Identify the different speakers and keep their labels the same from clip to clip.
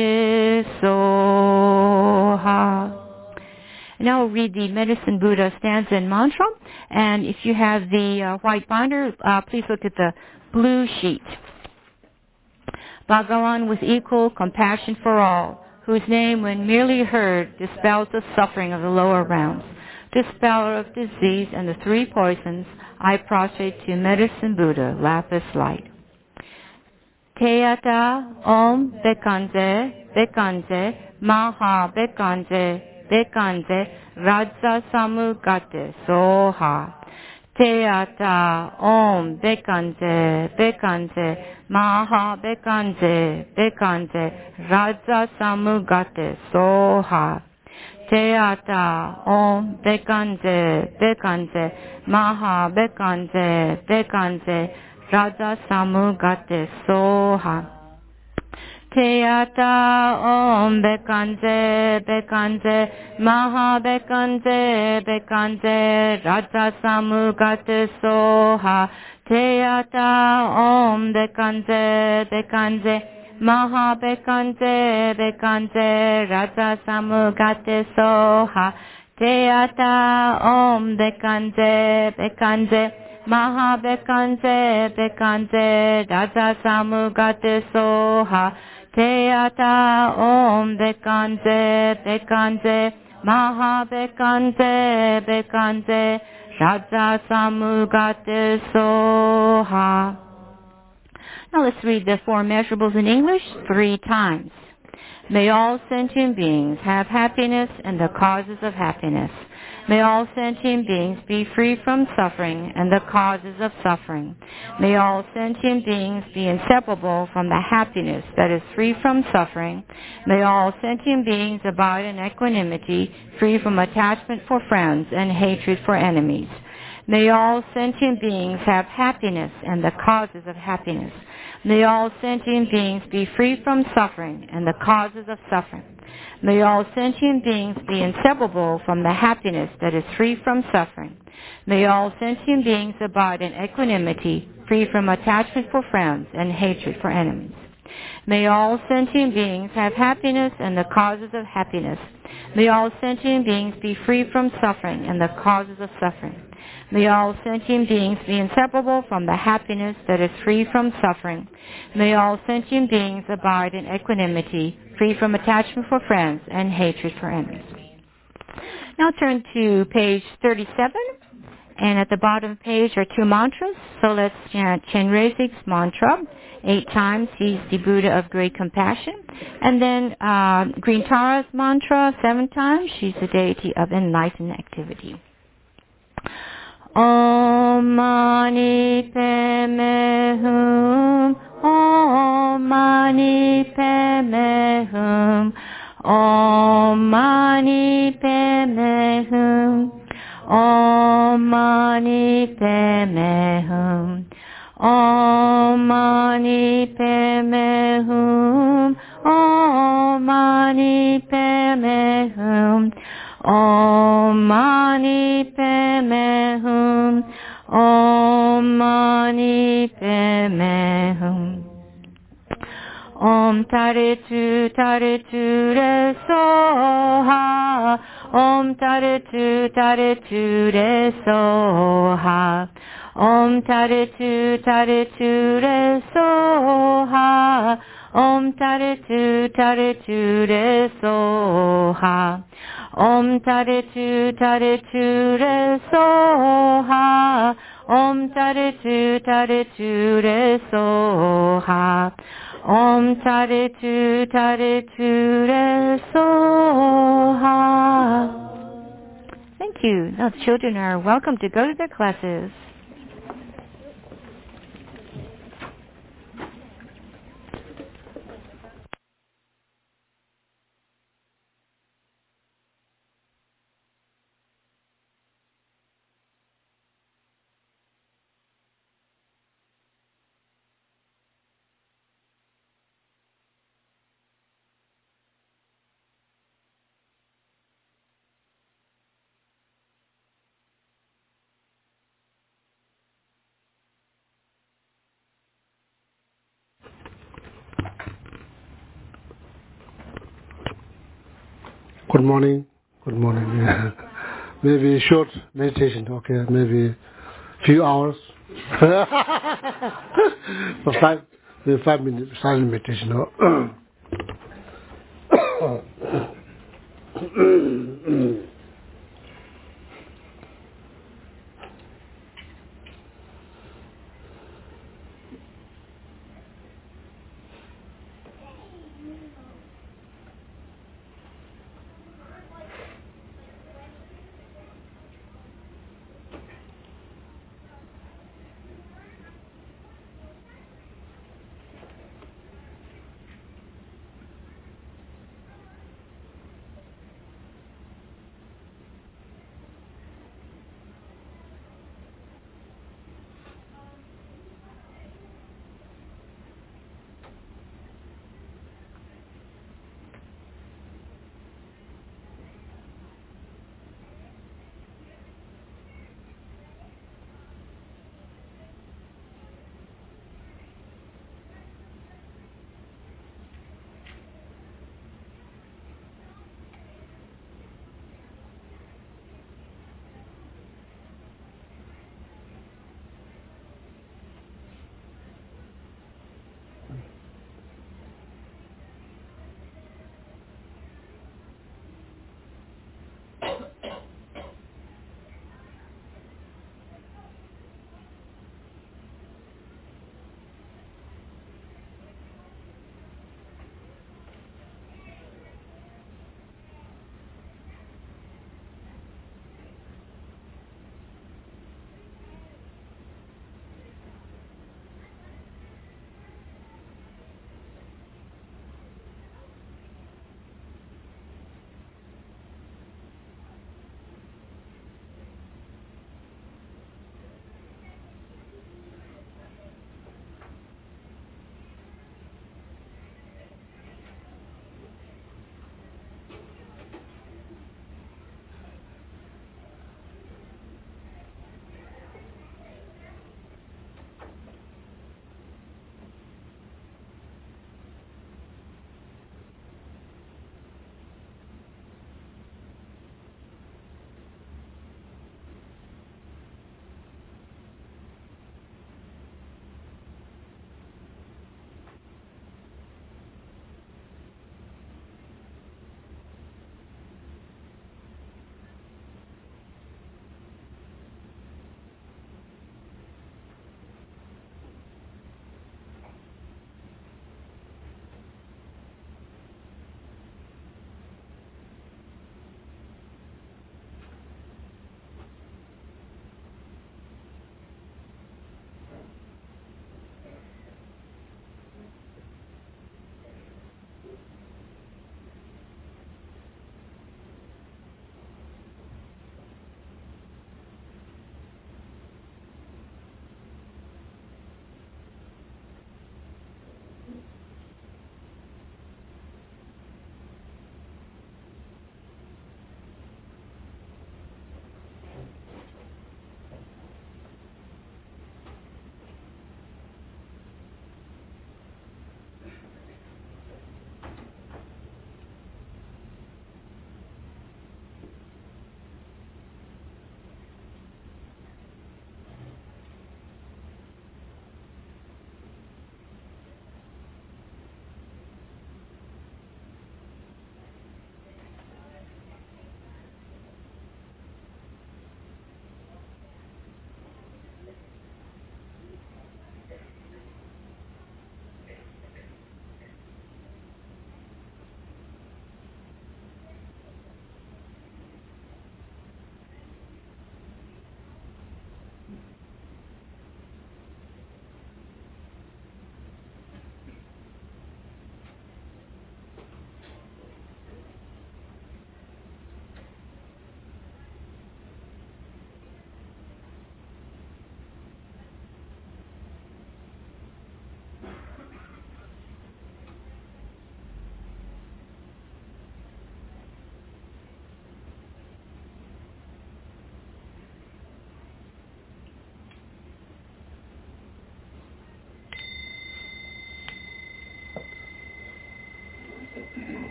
Speaker 1: gatte soha. Now we'll read the Medicine Buddha stanza and mantra. And if you have the white binder, please look at the blue sheet. Bhagavan with equal compassion for all, whose name, when merely heard, dispels the suffering of the lower realms. Dispeller of disease and the three poisons, I prostrate to Medicine Buddha, lapis light. Teata Om Bekanze, Bekanze, Maha Bekanze, Bekanze, Raja Samugate Soha. Teata Om Bekanze, Bekanze, Maha Bekanze, Bekanze, Raja Samugate Soha. Teata Om Bekanze, Bekanze, Maha Bekanze, Bekanze, Raja Samugate Soha. Teata Om Bekanze, Bekanze, Maha Bekanze, Bekanze, Raja Samugate Soha. Teata Om Bekanze, Bekanze, Maha Bekanze, Bekanze, Raja Samugate Soha. Teata Om Bekanze, Bekanze, Maha Bekanze, Bekanze, Raja Samugate Soha. Teata Om Bekanze, Bekanze, Maha Bekanze, Bekanze, Raja Samugate Soha. Now let's read the four measurables in English 3 times. May all sentient beings have happiness and the causes of happiness. May all sentient beings be free from suffering and the causes of suffering. May all sentient beings be inseparable from the happiness that is free from suffering. May all sentient beings abide in equanimity, free from attachment for friends and hatred for enemies. May all sentient beings have happiness and the causes of happiness. May all sentient beings be free from suffering and the causes of suffering. May all sentient beings be inseparable from the happiness that is free from suffering. May all sentient beings abide in equanimity, free from attachment for friends and hatred for enemies. May all sentient beings have happiness and the causes of happiness. May all sentient beings be free from suffering and the causes of suffering. May all sentient beings be inseparable from the happiness that is free from suffering. May all sentient beings abide in equanimity, free from attachment for friends and hatred for enemies. Now turn to page 37, and at the bottom of the page are 2 mantras. So let's chant Chenrezig's mantra 8 times. He's the Buddha of great compassion. And then Green Tara's mantra 7 times. She's the deity of enlightened activity. Om Mani Padme Hum. Om Mani Padme Hum. Om Mani Padme Hum. Om Mani Padme Hum. Om Mani Padme Hum. Om Mani Padme Hum. Om Mani Padme Hum. Om Mani Padme Hum. Om Taritu Taritu Re Soha. Om Taritu Taritu Re Soha. Om Taritu Taritu Re Soha. Om Taritu Taritu Re Soha. Om Taritu Taritu Re Soha. Om Taritu Taritu Re Soha. Om Taritu Taritu Re Soha. Thank you. Now the children are welcome to go to their classes.
Speaker 2: Good morning. Good morning. Maybe short meditation. Okay, maybe few hours. For maybe 5 minutes silent meditation. No?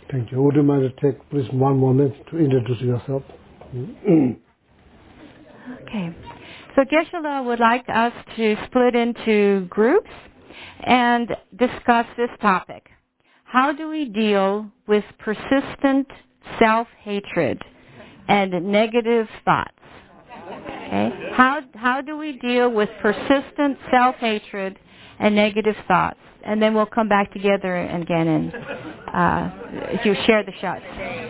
Speaker 2: Thank you. Would you mind to take please 1 moment to introduce yourself?
Speaker 1: Okay. So Geshe-la would like us to split into groups and discuss this topic. How do we deal with persistent self-hatred and negative thoughts? Okay. How do we deal with persistent self-hatred and negative thoughts? And then we'll come back together again and if you share the shots.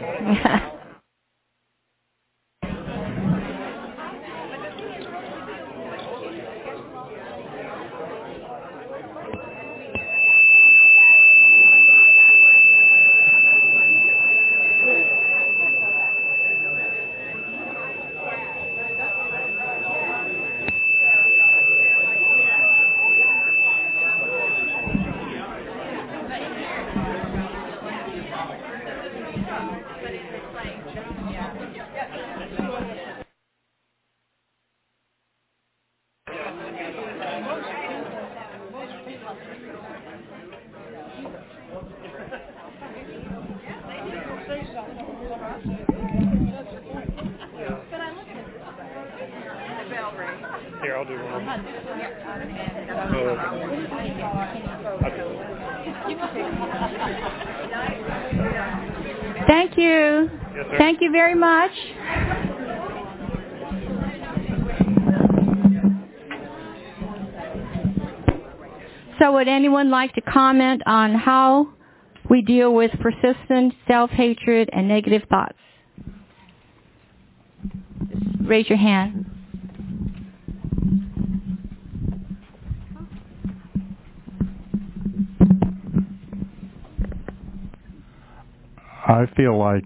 Speaker 3: Here, I'll do one.
Speaker 1: Thank you.
Speaker 3: Yes, sir.
Speaker 1: Thank you very much. So would anyone like to comment on how we deal with persistent self-hatred and negative thoughts? Just raise your hand.
Speaker 4: I feel like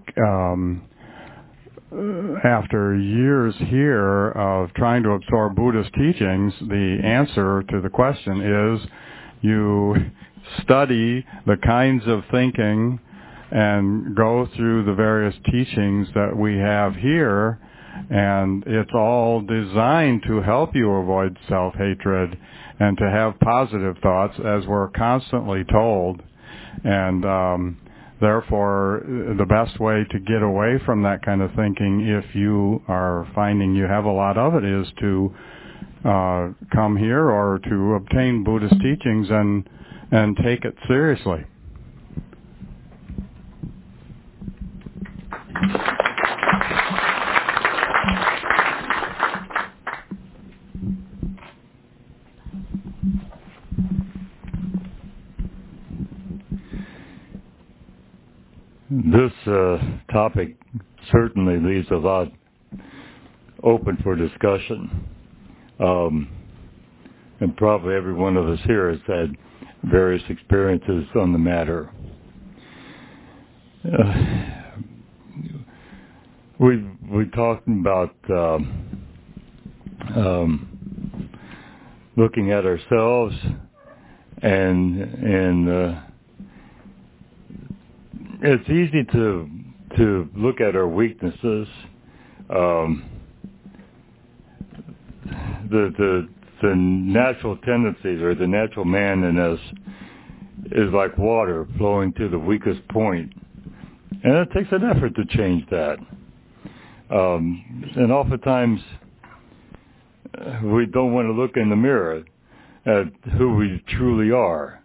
Speaker 4: after years here of trying to absorb Buddhist teachings, the answer to the question is you study the kinds of thinking and go through the various teachings that we have here, and it's all designed to help you avoid self-hatred and to have positive thoughts, as we're constantly told. And therefore, the best way to get away from that kind of thinking, if you are finding you have a lot of it, is to come here or to obtain Buddhist teachings and take it seriously.
Speaker 5: This topic certainly leaves a lot open for discussion. And probably every one of us here has had various experiences on the matter. We talked about looking at ourselves and it's easy to look at our weaknesses. The natural tendencies or the natural man in us is like water flowing to the weakest point. And it takes an effort to change that. And oftentimes we don't want to look in the mirror at who we truly are.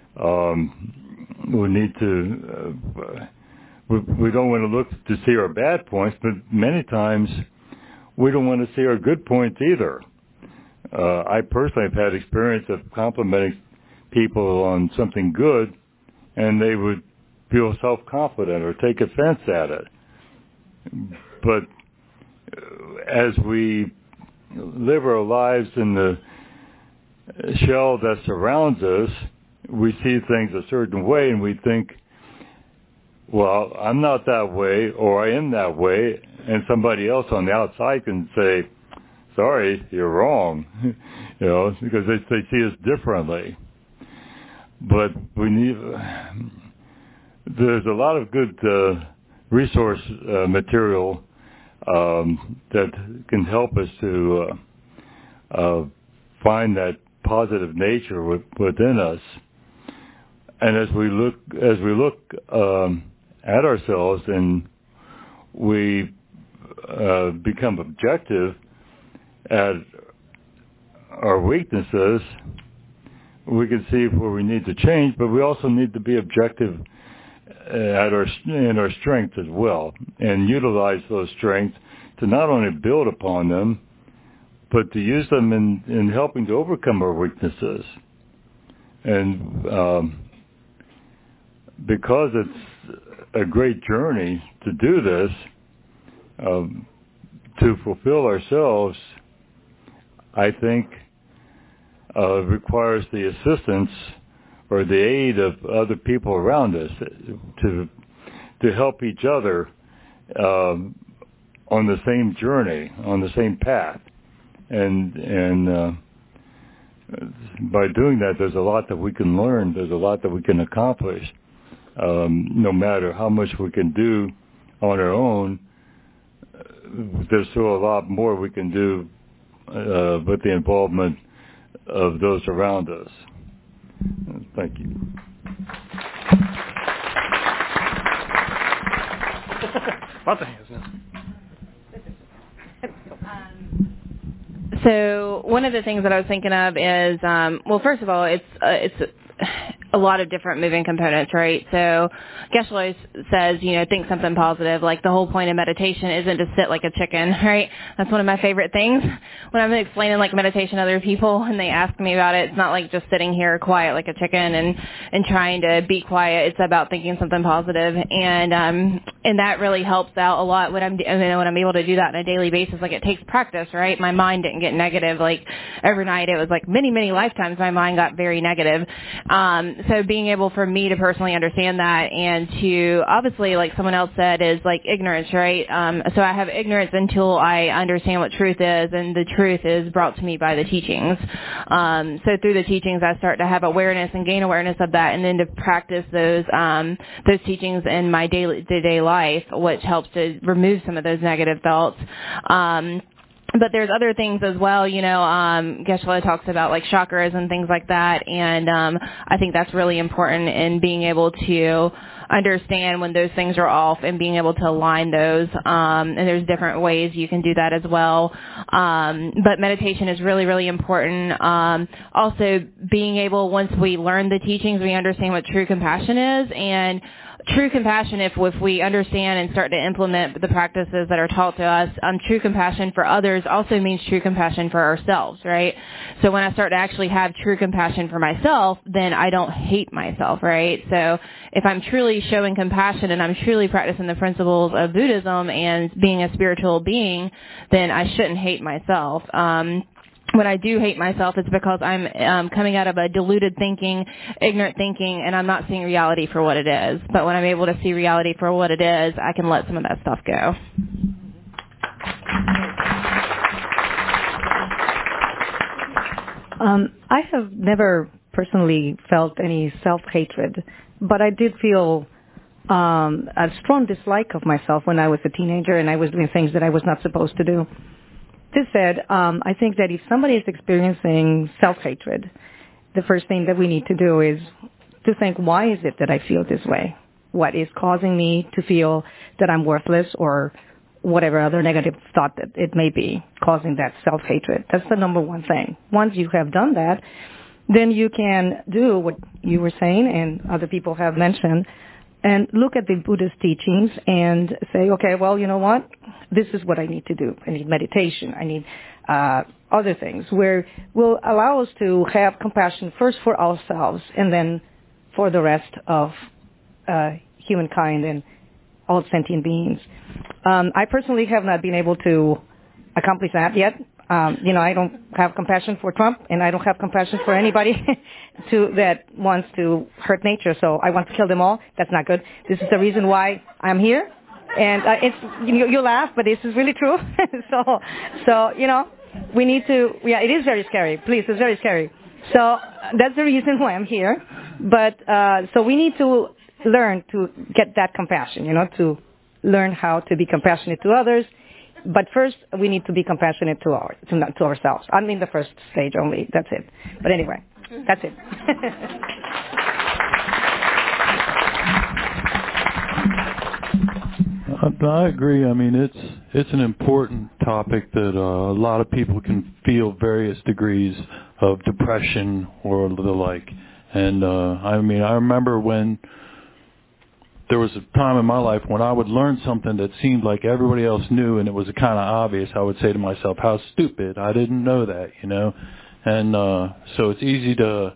Speaker 5: We need to, we don't want to look to see our bad points, but many times we don't want to see our good points either. I personally have had experience of complimenting people on something good, and they would feel self-confident or take offense at it. But as we live our lives in the shell that surrounds us, we see things a certain way, and we think, well, I'm not that way, or I am that way, and somebody else on the outside can say, sorry, you're wrong, because they see us differently. But there's a lot of good resource material that can help us to find that positive nature within us. And as we look at ourselves and we become objective at our weaknesses, we can see where we need to change, but we also need to be objective in our strengths as well, and utilize those strengths to not only build upon them, but to use them in helping to overcome our weaknesses. And because it's a great journey to do this, to fulfill ourselves, I think requires the assistance or the aid of other people around us to help each other on the same journey, on the same path. And by doing that, there's a lot that we can learn. There's a lot that we can accomplish. No matter how much we can do on our own, there's still a lot more we can do with the involvement of those around us. Thank you.
Speaker 3: Lots of hands now.
Speaker 6: So one of the things that I was thinking of is, well, first of all, it's a lot of different moving components, right? So Geshe says, think something positive. Like the whole point of meditation isn't to sit like a chicken, right? That's one of my favorite things. When I'm explaining like meditation to other people and they ask me about it, it's not like just sitting here quiet like a chicken and trying to be quiet. It's about thinking something positive. And that really helps out a lot when I'm able to do that on a daily basis. Like it takes practice, right? My mind didn't get negative. Like overnight, it was like many, many lifetimes my mind got very negative. So being able for me to personally understand that and to obviously, like someone else said, is like ignorance, right? So I have ignorance until I understand what truth is, and the truth is brought to me by the teachings. So through the teachings, I start to have awareness and gain awareness of that, and then to practice those teachings in my day-to-day life, which helps to remove some of those negative thoughts. But there's other things as well, Geshe talks about like chakras and things like that, and I think that's really important in being able to understand when those things are off and being able to align those, and there's different ways you can do that as well. But meditation is really, really important. Also being able, once we learn the teachings, we understand what true compassion is, and true compassion, if we understand and start to implement the practices that are taught to us, true compassion for others also means true compassion for ourselves, right? So when I start to actually have true compassion for myself, then I don't hate myself, right? So if I'm truly showing compassion and I'm truly practicing the principles of Buddhism and being a spiritual being, then I shouldn't hate myself. When I do hate myself, it's because I'm coming out of a deluded thinking, ignorant thinking, and I'm not seeing reality for what it is. But when I'm able to see reality for what it is, I can let some of that stuff go.
Speaker 7: I have never personally felt any self-hatred, but I did feel a strong dislike of myself when I was a teenager and I was doing things that I was not supposed to do. This said, I think that if somebody is experiencing self-hatred, the first thing that we need to do is to think, why is it that I feel this way? What is causing me to feel that I'm worthless, or whatever other negative thought that it may be causing that self-hatred? That's the number one thing. Once you have done that, then you can do what you were saying and other people have mentioned, and look at the Buddhist teachings and say, okay, well, you know what? This is what I need to do. I need meditation. I need other things where will allow us to have compassion first for ourselves and then for the rest of humankind and all sentient beings. I personally have not been able to accomplish that yet. I don't have compassion for Trump, and I don't have compassion for anybody that wants to hurt nature. So I want to kill them all. That's not good. This is the reason why I'm here, and you laugh, but this is really true. so we need to. Yeah, it is very scary. Please, it's very scary. So that's the reason why I'm here. But so we need to learn to get that compassion. To learn how to be compassionate to others. But first, we need to be compassionate to ourselves. I'm in the first stage only. That's it. But anyway, that's it.
Speaker 8: I agree. I mean, it's an important topic that a lot of people can feel various degrees of depression or the like. And I mean, I remember when there was a time in my life when I would learn something that seemed like everybody else knew and it was kind of obvious. I would say to myself, how stupid, I didn't know that, you know. And so it's easy to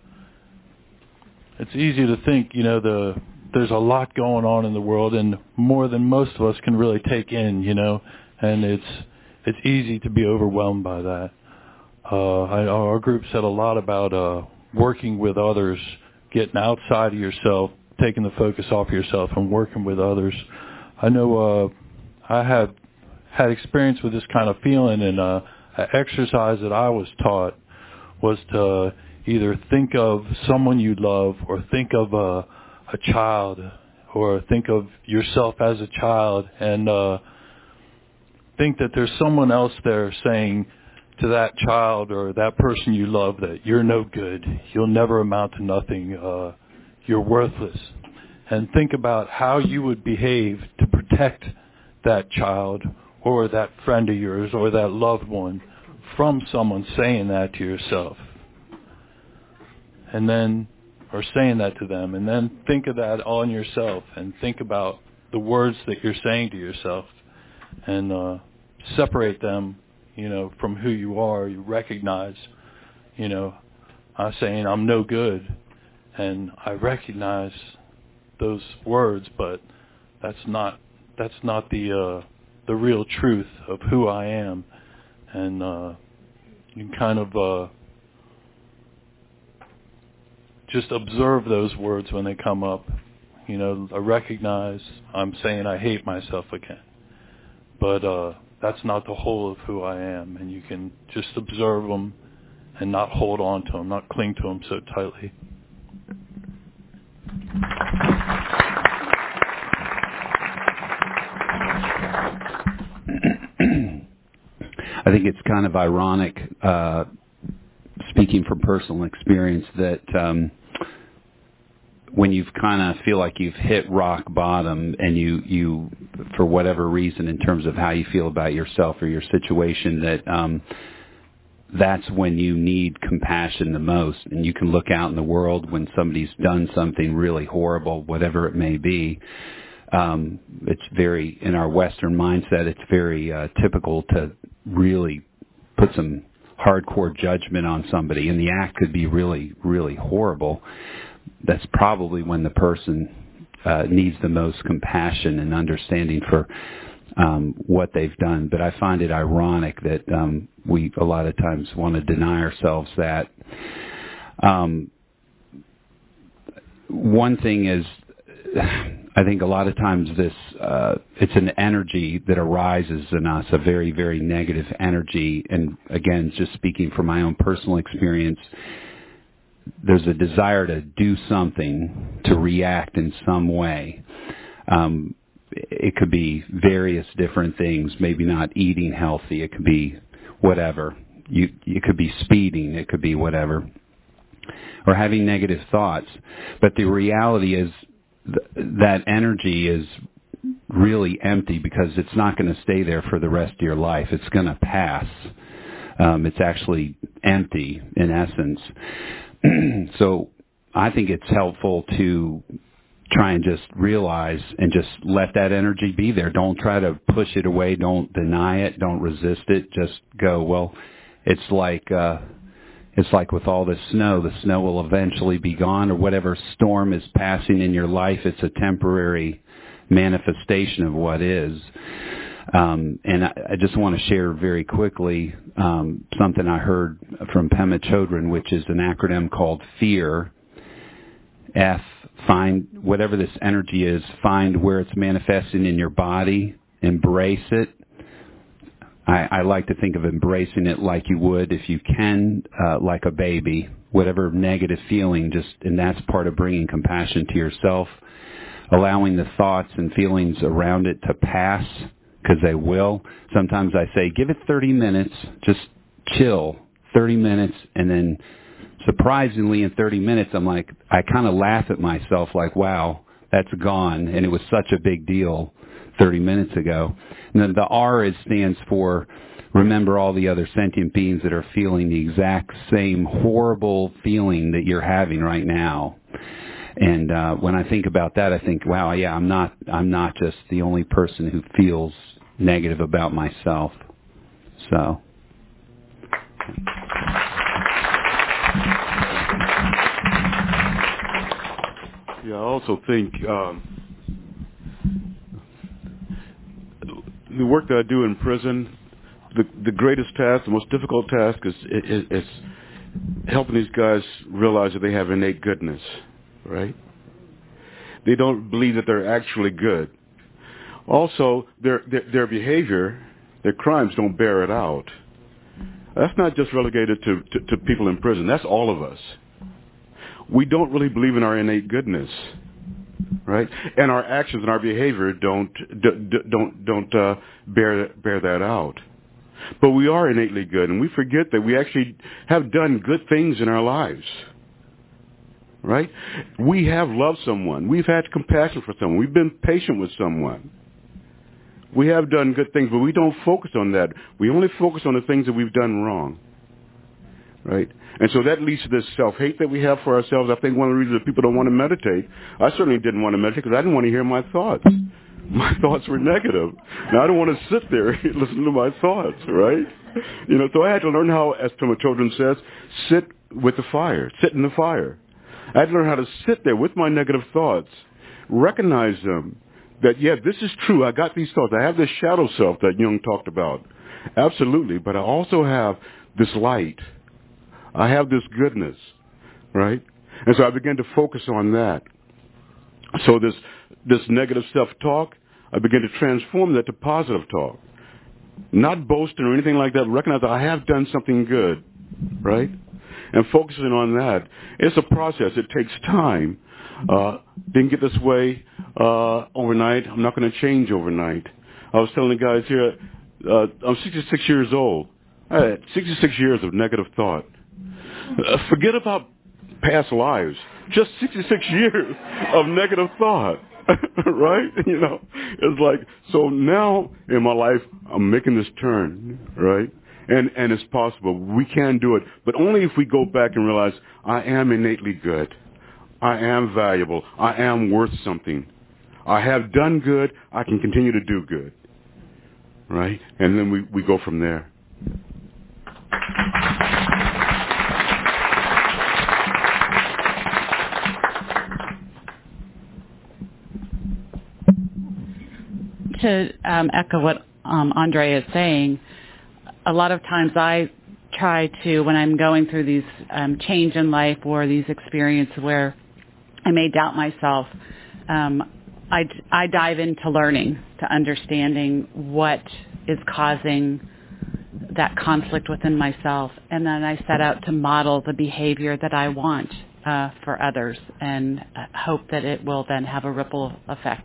Speaker 8: think, you know, there's a lot going on in the world and more than most of us can really take in, you know, and it's easy to be overwhelmed by that. Our group said a lot about working with others, getting outside of yourself, taking the focus off yourself and working with others. I know I have had experience with this kind of feeling, and an exercise that I was taught was to either think of someone you love or think of a child or think of yourself as a child and think that there's someone else there saying to that child or that person you love that you're no good, you'll never amount to nothing, you're worthless. And think about how you would behave to protect that child or that friend of yours or that loved one from someone saying that to yourself. And then, or saying that to them, and then think of that on yourself and think about the words that you're saying to yourself and separate them, you know, from who you are. You recognize, you know, I'm saying I'm no good, and I recognize those words, but that's not the real truth of who I am, and you can kind of just observe those words when they come up. You know, I recognize I'm saying I hate myself again, but that's not the whole of who I am, and you can just observe them and not hold on to them, not cling to them so tightly.
Speaker 9: I think it's kind of ironic, speaking from personal experience, that when you've kind of feel like you've hit rock bottom and you for whatever reason in terms of how you feel about yourself or your situation, that that's when you need compassion the most. And you can look out in the world when somebody's done something really horrible, whatever it may be. It's very, in our Western mindset, it's very typical to really put some hardcore judgment on somebody, and the act could be really, really horrible. That's probably when the person needs the most compassion and understanding for what they've done. But I find it ironic that we a lot of times want to deny ourselves that. One thing is, I think a lot of times this, it's an energy that arises in us, a very, very negative energy. And again, just speaking from my own personal experience, there's a desire to do something, to react in some way. It could be various different things, maybe not eating healthy. It could be whatever. It could be speeding. It could be whatever. Or having negative thoughts. But the reality is that energy is really empty because it's not going to stay there for the rest of your life. It's going to pass. It's actually empty in essence. So I think it's helpful to try and just realize and just let that energy be there. Don't try to push it away. Don't deny it. Don't resist it. Just go, well, it's like with all this snow. The snow will eventually be gone, or whatever storm is passing in your life, it's a temporary manifestation of what is. And I just want to share very quickly something I heard from Pema Chodron, which is an acronym called FEAR. F, find whatever this energy is, find where it's manifesting in your body, embrace it. I like to think of embracing it like you would, if you can, like a baby, whatever negative feeling, and that's part of bringing compassion to yourself, allowing the thoughts and feelings around it to pass, because they will. Sometimes I say, give it 30 minutes, just chill, 30 minutes, and then surprisingly in 30 minutes, I'm like, I kind of laugh at myself like, wow, That's gone, and it was such a big deal 30 minutes ago. And then the R stands for remember all the other sentient beings that are feeling the exact same horrible feeling that you're having right now. And when I think about that, I think, wow, yeah, I'm not just the only person who feels negative about myself. So.
Speaker 10: Yeah, I also think the work that I do in prison, the greatest task, the most difficult task is helping these guys realize that they have innate goodness, right? They don't believe that they're actually good. Also, their behavior, their crimes don't bear it out. That's not just relegated to people in prison. That's all of us. We don't really believe in our innate goodness, right? And our actions and our behavior don't bear that out. But we are innately good, and we forget that we actually have done good things in our lives, right? We have loved someone. We've had compassion for someone. We've been patient with someone. We have done good things, but we don't focus on that. We only focus on the things that we've done wrong, right? And so that leads to this self-hate that we have for ourselves. I think one of the reasons that people don't want to meditate, I certainly didn't want to meditate because I didn't want to hear my thoughts. My thoughts were negative. Now, I don't want to sit there and listen to my thoughts, right? So I had to learn how, as Thomas Children says, sit with the fire, sit in the fire. I had to learn how to sit there with my negative thoughts, recognize them, that, yeah, this is true. I got these thoughts. I have this shadow self that Jung talked about. Absolutely. But I also have this light. I have this goodness, right? And so I began to focus on that. So this negative self-talk, I began to transform that to positive talk. Not boasting or anything like that, but recognize that I have done something good, right? And focusing on that. It's a process. It takes time. Didn't get this way overnight. I'm not going to change overnight. I was telling the guys here, I'm 66 years old. I had 66 years of negative thought. Forget about past lives. Just 66 years of negative thought, right? It's like, so now in my life, I'm making this turn, right? And it's possible. We can do it, but only if we go back and realize I am innately good. I am valuable. I am worth something. I have done good. I can continue to do good, right? And then we go from there.
Speaker 11: To echo what Andre is saying, a lot of times I try to, when I'm going through these change in life or these experiences where I may doubt myself, I dive into learning, to understanding what is causing that conflict within myself, and then I set out to model the behavior that I want for others and hope that it will then have a ripple effect.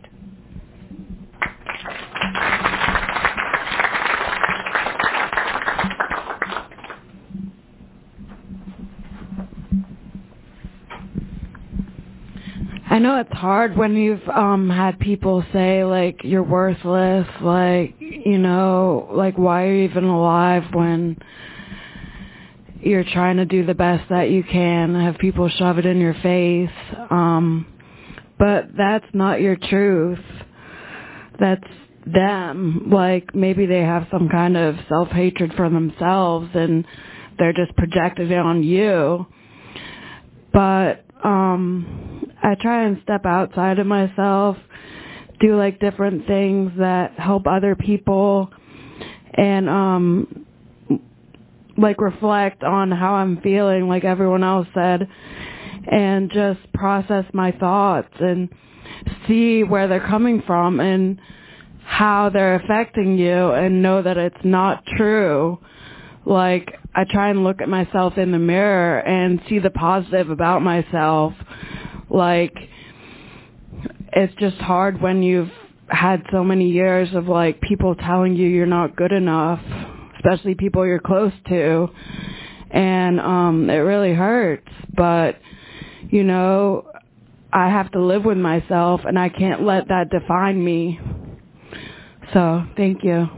Speaker 12: I know it's hard when you've had people say, like, you're worthless, like, like, why are you even alive when you're trying to do the best that you can, have people shove it in your face. But that's not your truth. That's them. Like, maybe they have some kind of self-hatred for themselves and they're just projecting it on you. But I try and step outside of myself, do like different things that help other people, and like reflect on how I'm feeling, like everyone else said, and just process my thoughts and see where they're coming from and how they're affecting you, and know that it's not true. Like, I try and look at myself in the mirror and see the positive about myself. Like, it's just hard when you've had so many years of, like, people telling you you're not good enough, especially people you're close to. And it really hurts. But, I I have to live with myself, and I can't let that define me. So, thank you.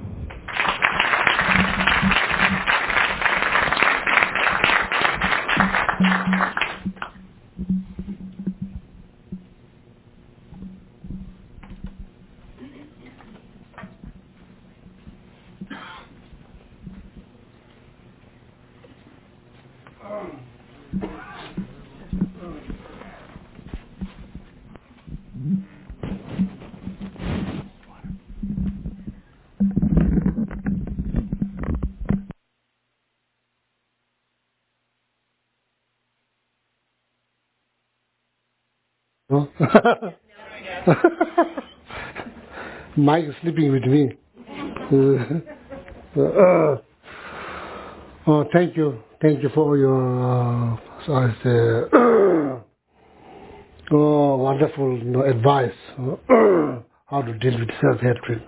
Speaker 2: Mike is sleeping with me. Thank you for your wonderful advice how to deal with self-hatred.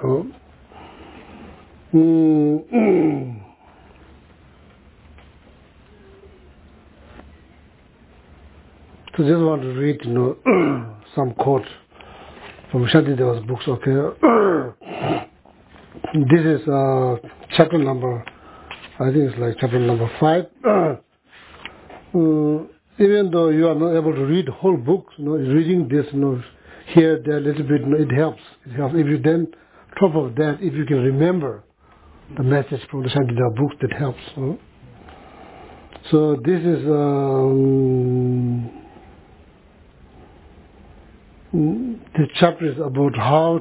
Speaker 2: So just want to read, some quote from Shantideva's books. Okay, this is chapter number, I think it's like chapter number 5. Even though you are not able to read the whole book, reading this, here, there, a little bit, it helps. It helps. If you then, top of that, if you can remember the message from the Shantideva books, that helps. So this is the chapter is about how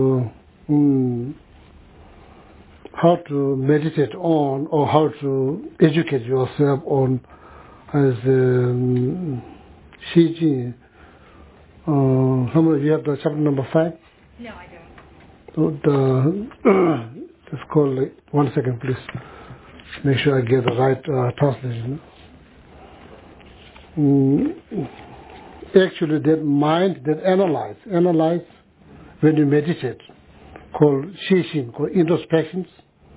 Speaker 2: to meditate on, or how to educate yourself on, as Shiji. Some of you have the chapter number 5?
Speaker 1: No, I don't.
Speaker 2: So let's call, like, 1 second, please. Make sure I get the right translation. Actually, that mind, that analyze when you meditate, called Shishin, called introspections,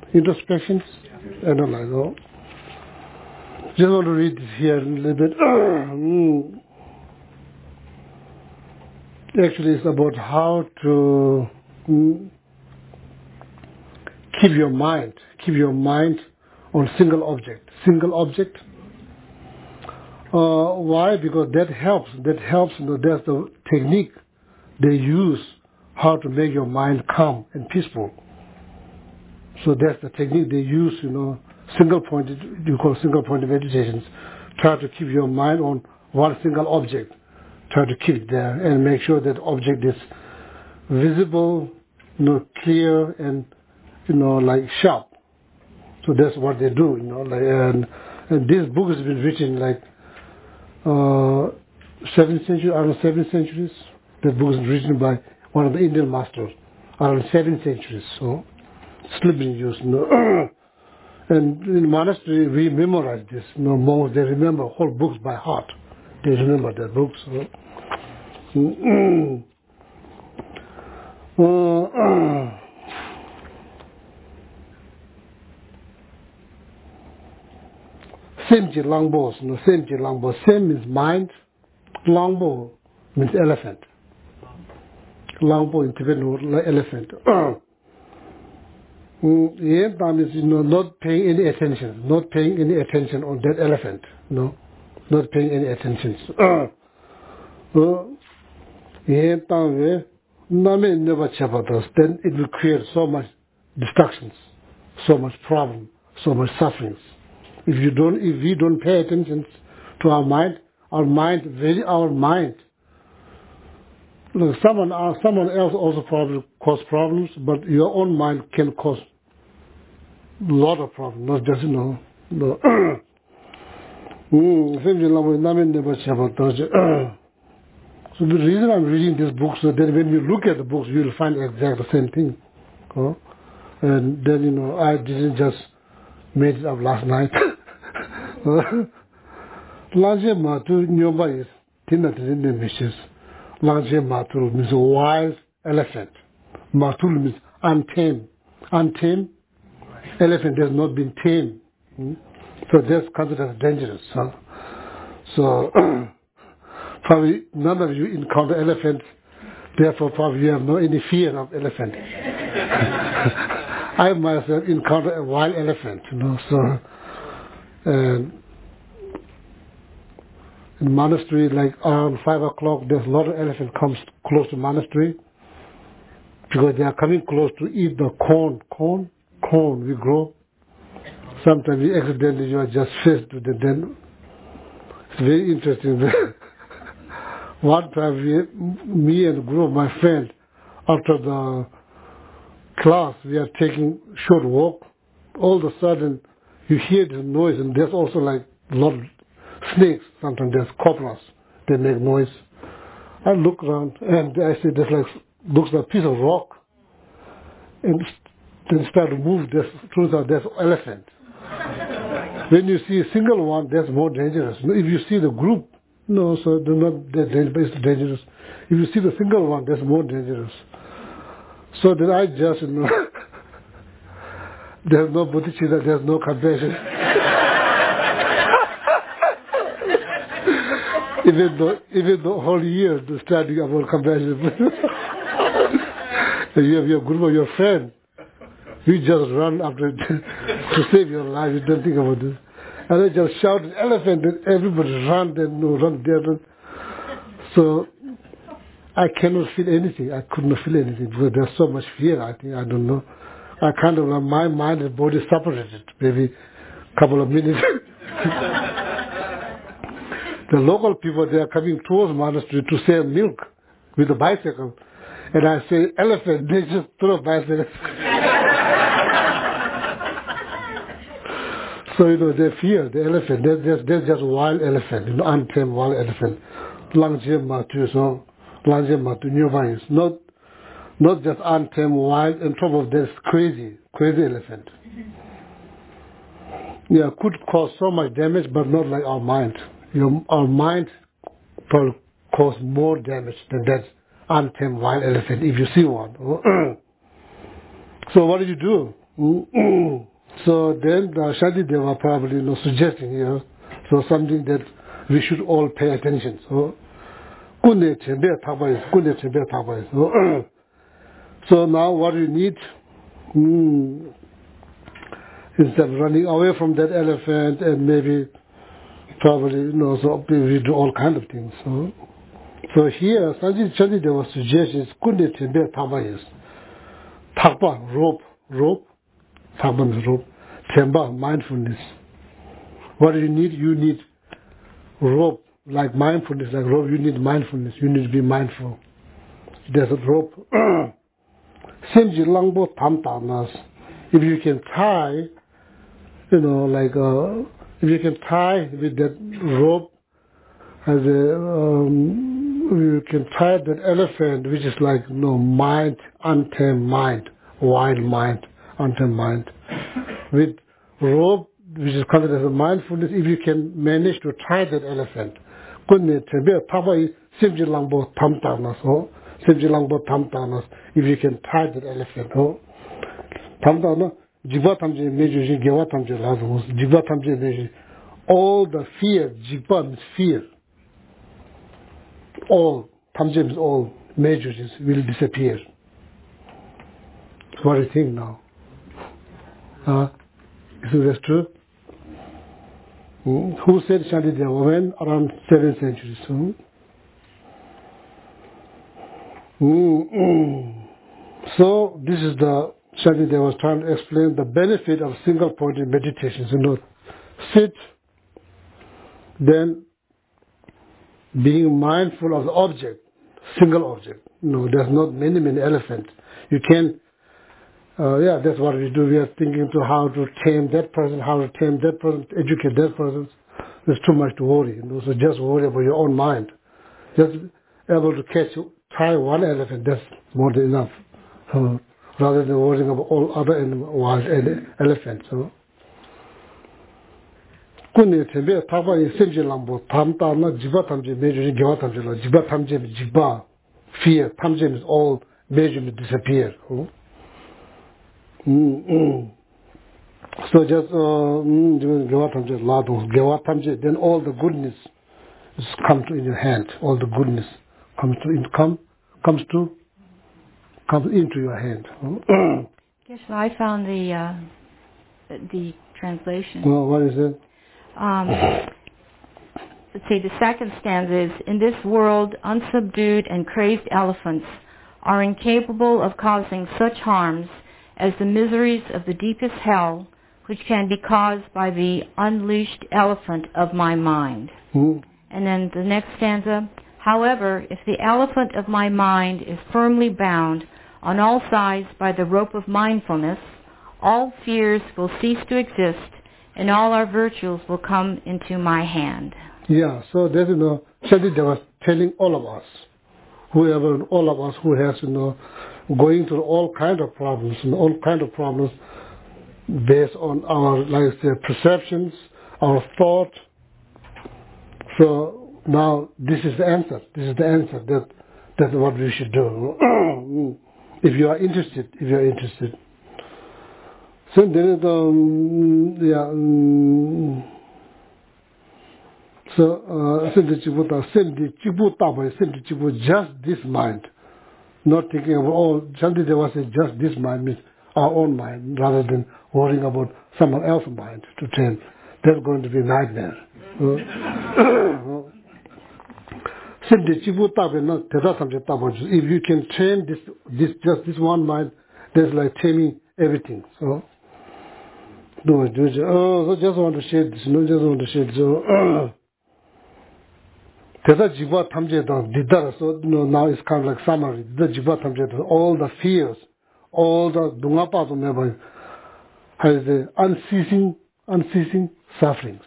Speaker 2: analyze. Just want to read this here a little bit. Actually, it's about how to keep your mind on single object. Why? Because that helps. That's the technique they use, how to make your mind calm and peaceful. So that's the technique they use, single-pointed, you call single-pointed meditations. Try to keep your mind on one single object. Try to keep it there and make sure that object is visible, clear, and, like sharp. So that's what they do, and this book has been written like 7th century, around 7th centuries. That book is written by one of the Indian masters around 7th centuries. So still being used. And in monastery we memorize this. Monks, they remember whole books by heart. They remember their books. Semji Langbo. Sem means mind. Langbo means elephant. Langbo in Tibetan, elephant. Is not paying any attention. Not paying any attention on that elephant. No. Not paying any attention. Then it will create so much destructions, so much problem, so much sufferings. If we don't pay attention to our mind, look, someone else also probably cause problems, but your own mind can cause a lot of problems, not just no. So the reason I'm reading this book, so that when you look at the books, you will find exactly the same thing. And then, I didn't just made it up last night. Lanje Matu Nyoba is Tina Wishes. Lanje Matul means wild elephant. Matul means untamed. Untamed elephant has not been tamed. So that's considered as dangerous. So Probably none of you encounter elephants, therefore probably you have no any fear of elephant. I myself encountered a wild elephant, so and in the monastery, like around 5 o'clock, there's a lot of elephants comes close to monastery because they are coming close to eat the corn we grow. Sometimes you accidentally you are just faced with it. Then it's very interesting. One time me and a group of my friends, after the class, we are taking short walk. All of a sudden, you hear the noise, and there's also like a lot of snakes. Sometimes there's cobras. They make noise. I look around, and I see there's like looks like a piece of rock, and then start to move. Turns out there's elephant. When you see a single one, that's more dangerous. If you see the group, no, so they're not that dangerous, but it's dangerous. If you see the single one, that's more dangerous. So then I just, there's no bodhicitta, there's no compassion. even though whole year to study about compassion. You have your group or your friend. You just run after to save your life. You don't think about this. And I just shouted elephant, and everybody run there. So I cannot feel anything. I could not feel anything because there's so much fear. I don't know. I kind of like my mind and body separated. Maybe a couple of minutes. The local people, they are coming towards monastery to sell milk with a bicycle, and I say elephant. They just throw a bicycle. So they fear the elephant. There's just wild elephant, untamed wild elephant. Langje matu, so langje matu nearby is not just untamed wild. On top of this, crazy elephant. Yeah, could cause so much damage, but not like our mind. Our mind probably cause more damage than that untamed wild elephant if you see one. So what do you do? So then Shantideva probably suggesting here, so something that we should all pay attention. So so now what you need, instead of running away from that elephant and maybe probably so we do all kind of things. So here Shantideva suggestions rope. Temba, mindfulness. What do you need? You need rope, like mindfulness, like rope. You need mindfulness. You need to be mindful. There's a rope. Simji langbo tam tamas. If you can tie, if you can tie with that rope, you can tie that elephant, which is like mind, untamed mind, wild mind. Untamed mind. With rope, which is considered as a mindfulness, if you can manage to tie that elephant, if you can tie that elephant, all the fear, jigba means fear, all, tamje means all, measures will disappear. What do you think now? Isn't that true? Who said Shantideva? When? Around 7th century. So this is the Shantideva was trying to explain the benefit of single pointed meditations. Sit, then being mindful of the object, single object. There's not many elephants. You can. That's what we do. We are thinking to how to tame that person, educate that person. There's too much to worry. So just worry about your own mind. Just able to tie one elephant, that's more than enough. Rather than worrying about all other wild elephants. Kunye tembe taba yi semje lambo tamta na jiba tamje measure gewa tamje la jiba tamje jiba fear tamje is all measure disappear. So just gewa tamje, then all the goodness It's come to in your hand. All the goodness comes into your hand.
Speaker 1: Yes, I found the translation.
Speaker 2: Well, what is it?
Speaker 1: Let's see, the second stanza is, in this world, unsubdued and crazed elephants are incapable of causing such harms as the miseries of the deepest hell, which can be caused by the unleashed elephant of my mind.
Speaker 2: Mm.
Speaker 1: And then the next stanza, however, if the elephant of my mind is firmly bound on all sides by the rope of mindfulness, all fears will cease to exist, and all our virtues will come into my hand.
Speaker 2: Yeah, so that, Shantideva was telling all of us, all of us who has, going through all kind of problems, based on our, perceptions, our thought. So now this is the answer. That's what we should do. If you are interested. So then, just this mind, not thinking of all. Shantideva said just this mind means our own mind, rather than worrying about someone else's mind to train. That's going to be a nightmare. If you can train this one mind, that's like taming everything. So, so just want to share this. So now it's kind of like summary. All the fears, all the unceasing sufferings.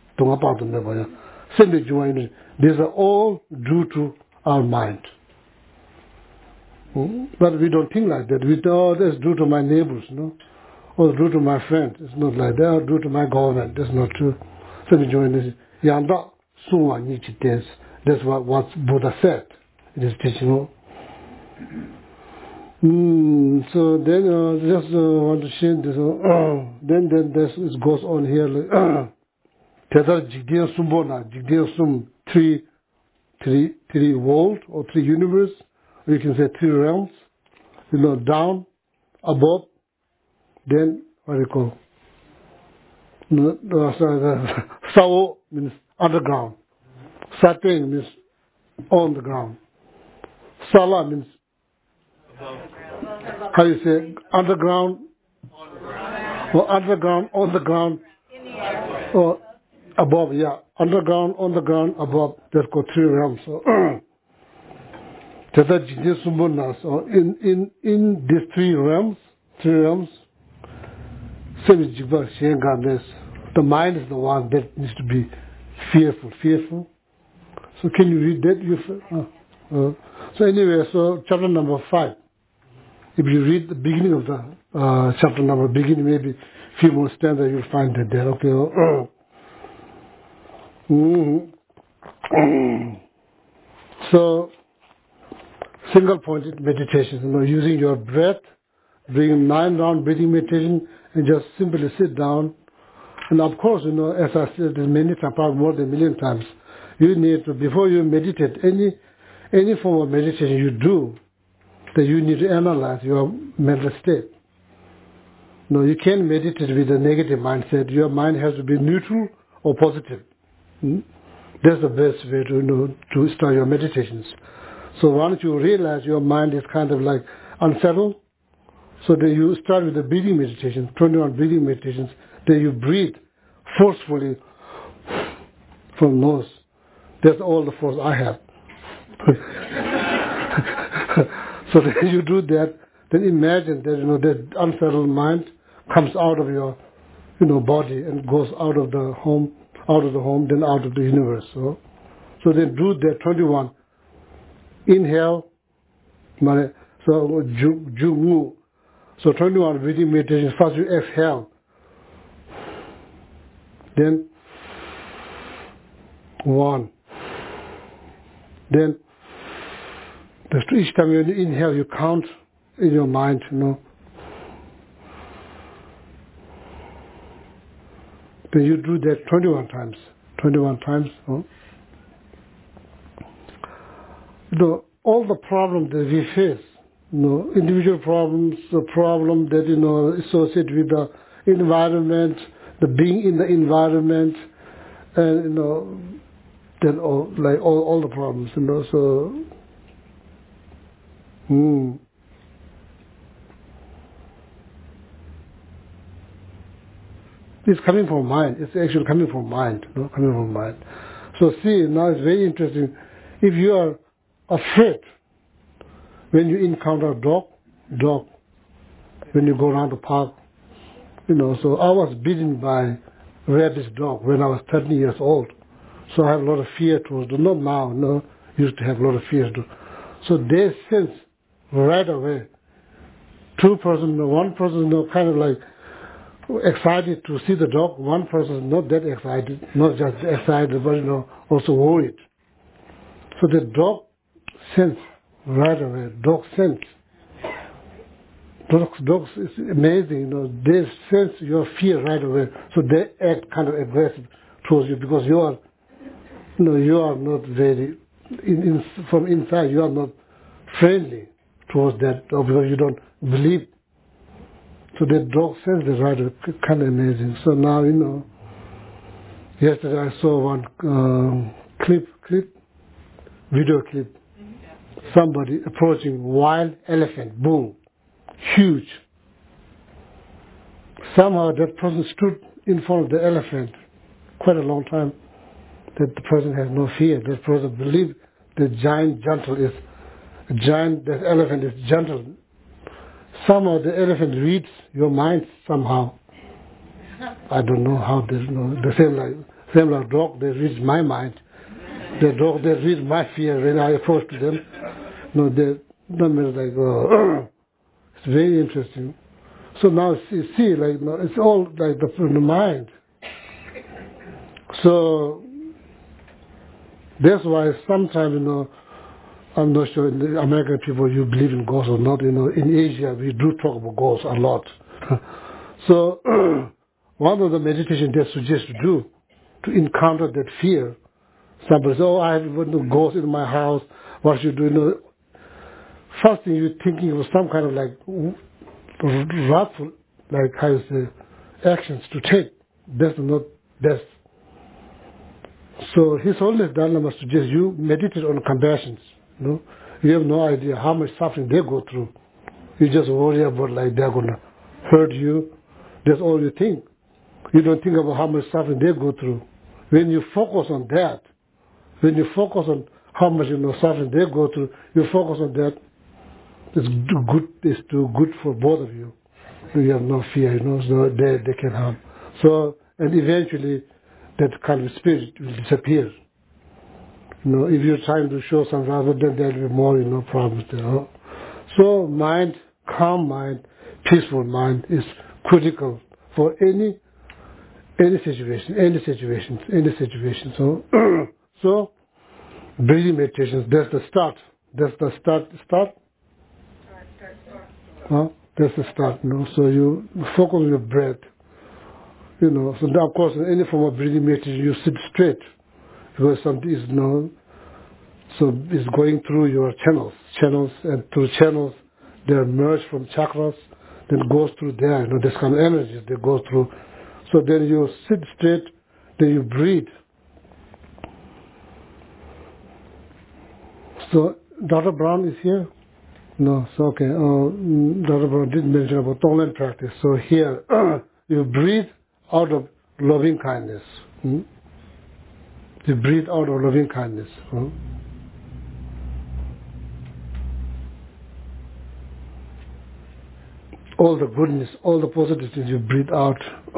Speaker 2: These are all due to our mind. But we don't think like that. That's due to my neighbors, or due to my friends. It's not like that. Or due to my government. That's not true. So we join this. That's what Buddha said in his teaching. So then just want to share this. Then this it goes on here. Three world or three universe, or you can say three realms. Down, above, then what do you call? Sao means underground. Sateng means on the ground. Sala means how you say underground, or underground on the ground, or above, yeah. Underground, on the ground, above. That's called three realms. So, in these three realms, the mind is the one that needs to be fearful. So can you read that? So anyway, so chapter number 5. If you read the beginning of the chapter number, maybe a few more stanzas, you'll find that there. Okay. So, single-pointed meditation, using your breath, doing 9-round breathing meditation, and just simply sit down. And of course, as I said many times, probably more than a million times, you need to, before you meditate, any form of meditation you do, that you need to analyze your mental state. No, you can't meditate with a negative mindset. Your mind has to be neutral or positive. That's the best way to start your meditations. So once you realize your mind is kind of like unsettled, so then you start with the breathing meditation, 21 breathing meditations. Then you breathe forcefully from nose. That's all the force I have. So then you do that. Then imagine that that unsettled mind comes out of your body and goes out of the home, then out of the universe. So then do that 21. Inhale, so Jumu. So 21 breathing meditation. First you exhale, then 1. Then each time you inhale, you count in your mind, Then you do that 21 times. all the problems that we face, individual problems, the problem that, associated with the environment, the being in the environment, and, then all the problems, so, It's coming from mind. It's actually coming from mind, coming from mind. So see, now it's very interesting. If you are afraid when you encounter a dog, when you go around the park, so I was bitten by rabies dog when I was 13 years old. So I have a lot of fear towards them. Not now, used to have a lot of fear. So they sense right away. One person, kind of like excited to see the dog. One person is not that excited, not just excited, but also worried. So the dog sense right away. Dog sense. Dogs is amazing. They sense your fear right away. So they act kind of aggressive towards you because you are not very from inside. You are not friendly towards that dog because you don't believe. So the dog sense is right away, kind of amazing. So now yesterday I saw one video clip. Somebody approaching wild elephant, bull, huge. Somehow that person stood in front of the elephant quite a long time. That the person has no fear. That person believes the that elephant is gentle. Somehow the elephant reads your mind somehow. I don't know how the same like dog, they read my mind. The dog, they read my fear when I approach to them. They like, it's very interesting. So now see, it's all like the mind. So that's why sometimes, I'm not sure in the American people you believe in ghosts or not. In Asia we do talk about ghosts a lot. So one of the meditations they suggest to do to encounter that fear. Somebody says, I have a ghost in my house. What should you do? First thing you're thinking of some kind of like wrathful, like how you say, actions to take. That's not best. So His Holiness Dalai Lama suggests you meditate on compassion. You have no idea how much suffering they go through. You just worry about like they're going to hurt you. That's all you think. You don't think about how much suffering they go through. When you focus on that, when you focus on how much suffering they go through, you focus on that. It's too good for both of you. You have no fear, so they can harm. So and eventually that kind of spirit will disappear. If you're trying to show some rather, then there will be more, problems there. So mind, calm mind, peaceful mind is critical for any situation. So, so breathing meditations, that's the start. That's the start. Start. That's the start. So you focus on your breath. So now, of course, in any form of breathing meditation, you sit straight. Because something is so it's going through your channels, and through channels they emerge from chakras, then goes through there. There's kind of energies that go through. So then you sit straight, then you breathe. So Dr. Brown is here. No, so okay. Dr. Brown did mention about Tonglen practice. So here you breathe out of loving kindness. You breathe out of loving kindness. All the goodness, all the positive things you breathe out.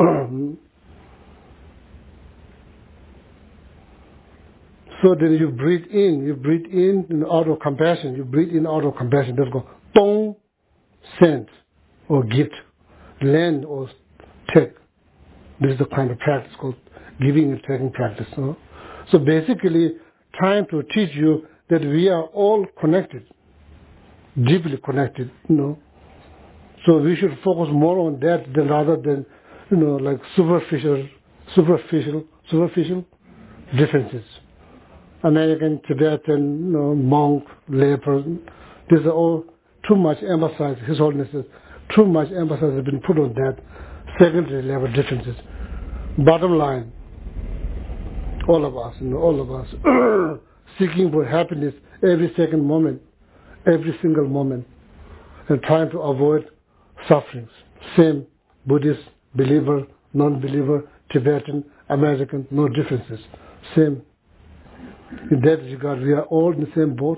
Speaker 2: So then you breathe in out of compassion. You breathe in out of compassion. That's called Tong, send or gift, lend or take. This is the kind of practice called giving and taking practice. So basically, trying to teach you that we are all connected, deeply connected. So we should focus more on that than rather than like superficial differences. American, Tibetan, monk, leper. These are all too much emphasis. His Holiness says too much emphasis has been put on that secondary level differences. Bottom line, all of us, seeking for happiness every second moment, every single moment, and trying to avoid sufferings. Same Buddhist, believer, non-believer, Tibetan, American, no differences. Same. In that regard, we are all in the same boat.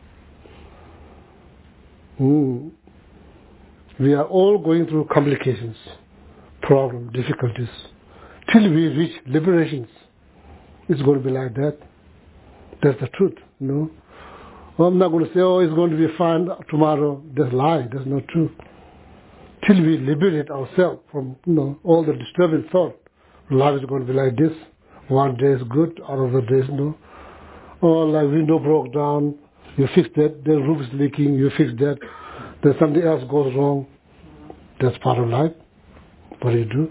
Speaker 2: We are all going through complications, problems, difficulties. Till we reach liberations, it's going to be like that. That's the truth, I'm not going to say, it's going to be fine tomorrow. That's a lie. That's not true. Till we liberate ourselves from, all the disturbing thought, life is going to be like this. One day is good, another day is no. Or like window broke down, you fix that. The roof is leaking, you fix that. Then something else goes wrong. That's part of life. What do you do?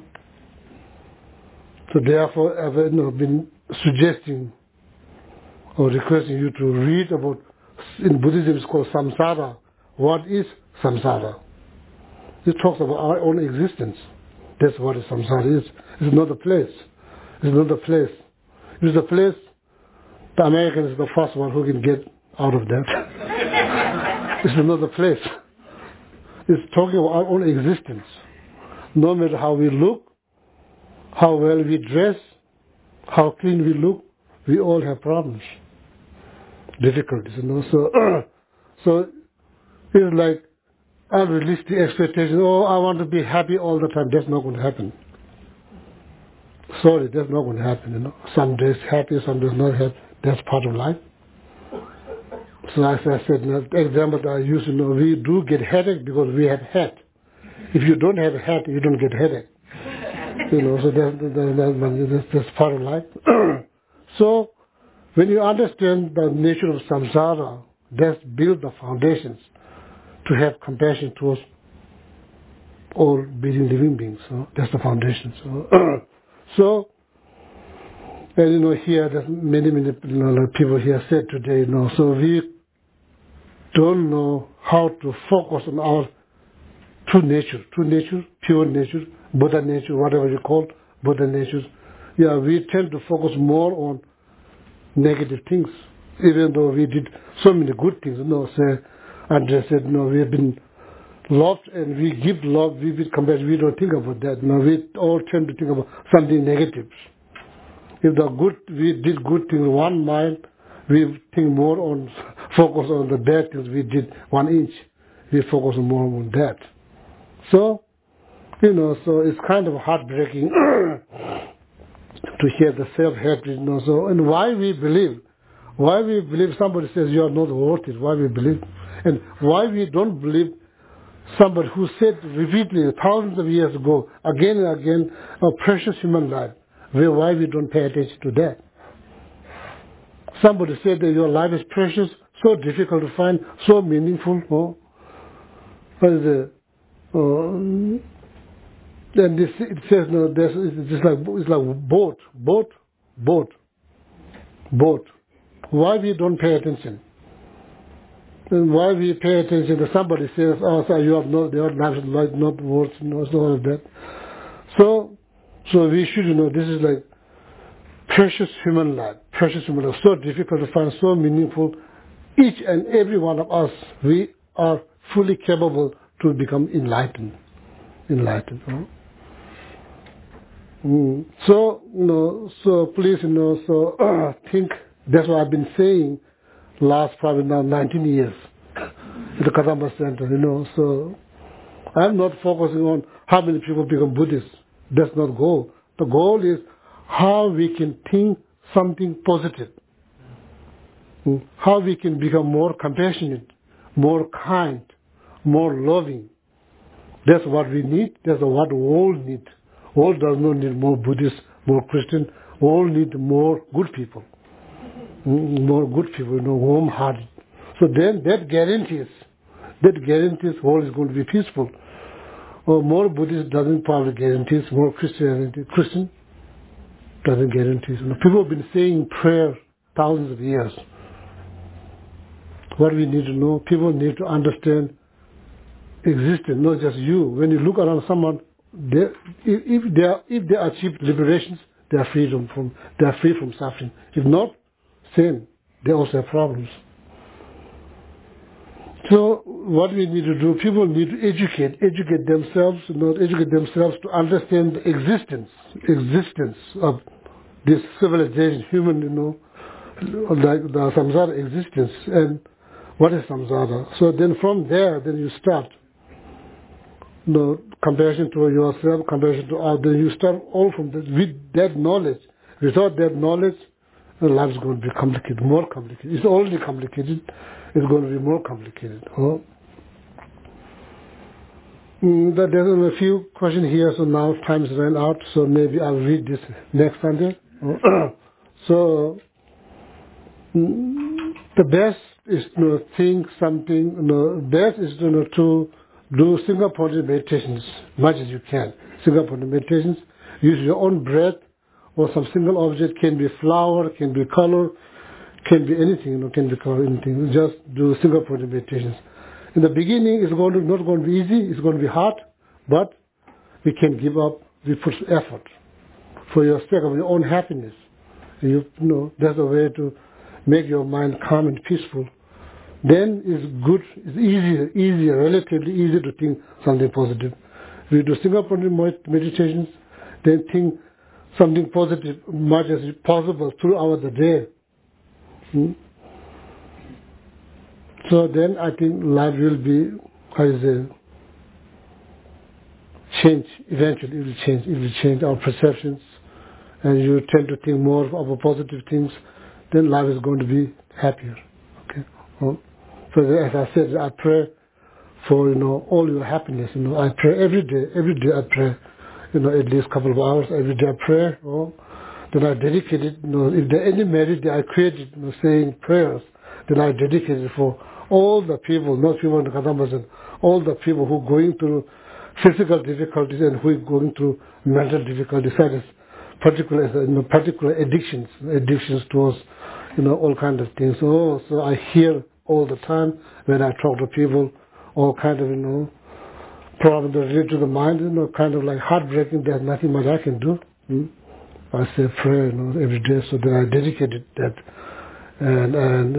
Speaker 2: So therefore, I've been suggesting or requesting you to read about, in Buddhism it's called samsara. What is samsara? It talks about our own existence. That's what samsara is. It's not a place. It's not a place. If it's a place, the American is the first one who can get out of that. It's another place. It's talking about our own existence. No matter how we look, how well we dress, how clean we look, we all have problems, difficulties, So it's like unrealistic expectations. I want to be happy all the time. That's not going to happen. Sorry, that's not going to happen. Some days happy, some days not happy. That's part of life. So as I said, the example that I use, we do get headache because we have hat. If you don't have a hat, you don't get headache. So that's part of life. So when you understand the nature of samsara, that's build the foundations to have compassion towards all living beings. So that's the foundation. So and here there's many people here said today, so we don't know how to focus on our true nature, pure nature, Buddha nature, whatever you call Buddha nature. Yeah, we tend to focus more on negative things, even though we did so many good things. Say, Andrea said, we have been loved and we give love, we will compassion. We don't think about that. We all tend to think about something negative. If we did good things 1 mile, we think more on, focus on the bad things we did 1 inch. We focus more on that. So, so it's kind of heartbreaking to hear the self-hatred, and why we believe somebody says you are not worth it, why we believe, and why we don't believe somebody who said repeatedly thousands of years ago, again and again, a precious human life, why we don't pay attention to that. Somebody said that your life is precious, so difficult to find, so meaningful. Then it says it's like boat. Why we don't pay attention? And why we pay attention to somebody says, so you have your life is not worth, all of that. So we should this is like precious human life, so difficult to find, so meaningful. Each and every one of us, we are fully capable to become enlightened. So please, think. That's what I've been saying last probably now 19 years at the Kadamba Center. So I'm not focusing on how many people become Buddhists. That's not the goal. The goal is how we can think something positive. How we can become more compassionate, more kind, more loving. That's what we need. That's what we all need. All does not need more Buddhists, more Christian. All need more good people. Warm-hearted. So then that guarantees all is going to be peaceful. Or more Buddhist doesn't probably guarantees, more Christian doesn't guarantee. People have been saying prayer thousands of years. What we need to know, people need to understand existence, not just you. When you look around someone, if they achieve liberations, they are free from suffering. If not, same. They also have problems. So what we need to do, people need to educate themselves, educate themselves to understand the existence of this civilization, human, like the samsara existence, and what is samsara. So then from there, then you start, comparison to yourself, comparison to others. You start all from that, with that knowledge. Without that knowledge, life is going to be complicated, more complicated. It's already complicated. It's going to be more complicated. There's a few questions here, so now time's run out, so maybe I'll read this next Sunday. So, the best is to think something, best is to do single-pointed meditations as much as you can. Single-pointed meditations, use your own breath or some single object, can be flower, can be color, can be anything, can be color, anything. Just do single-pointed meditations. In the beginning, it's not going to be easy, it's going to be hard, but we can't give up, we put effort for your sake of your own happiness. That's a way to make your mind calm and peaceful. Then it's good, it's easier, relatively easy to think something positive. We do single-pointed meditations, then think something positive much as possible throughout the day. So then I think life will be, change, eventually it will change our perceptions, and you tend to think more of positive things, then life is going to be happier. Okay. So as I said, I pray for all your happiness. I pray every day I pray, at least a couple of hours every day I pray. Then I dedicate it. If there any merit that I created, saying prayers, then I dedicate it for all the people, not people in the Kadambasan, all the people who are going through physical difficulties and who are going through mental difficulties, that is particular addictions towards all kinds of things. So I hear all the time when I talk to people, all kind of problems that relate to the mind, kind of like heartbreaking. There's nothing much I can do. I say prayer, every day. So then I dedicated that, and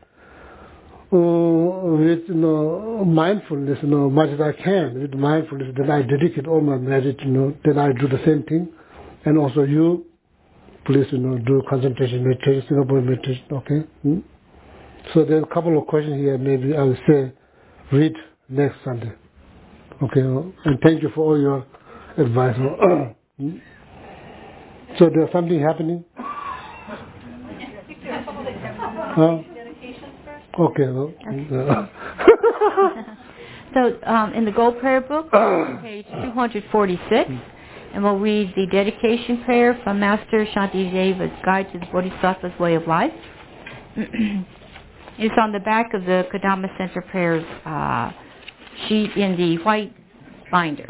Speaker 2: with mindfulness, much as I can, with mindfulness, then I dedicate all my merit. Then I do the same thing, and also you, please, do concentration meditation, Singapore meditation. Okay. So there's a couple of questions here. Maybe I will say, read next Sunday. Okay. And thank you for all your advice. So there's something happening? Okay.
Speaker 1: So in the Gold Prayer Book, page 246, and we'll read the dedication prayer from Master Shantideva's Guide to the Bodhisattva's Way of Life. It's on the back of the Kadamba Center Prayers sheet in the white binder.